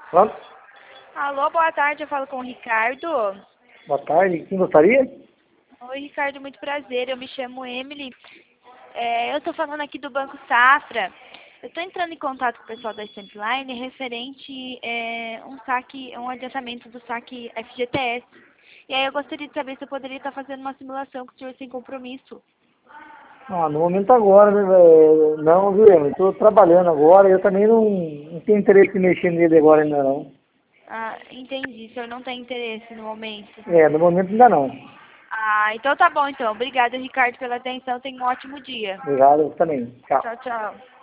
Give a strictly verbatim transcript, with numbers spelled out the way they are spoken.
Pronto? Alô, boa tarde, eu falo com o Ricardo. Boa tarde. Quem gostaria? Oi, Ricardo, muito prazer, eu me chamo Emily. É, eu estou falando aqui do Banco Safra. Eu estou entrando em contato com o pessoal da Stampline referente é, um saque, um adiantamento do saque F G T S. E aí eu gostaria de saber se eu poderia estar fazendo uma simulação com o senhor sem compromisso. Ah, no momento agora, né, velho? Não, viu, eu estou trabalhando agora e eu também não, não tenho interesse em mexer nele agora ainda não. Ah, entendi, o senhor não tem interesse no momento. É, no momento ainda não. Ah, então tá bom então. Obrigada, Ricardo, pela atenção. Tenha um ótimo dia. Obrigado, você também. Tchau. Tchau, tchau.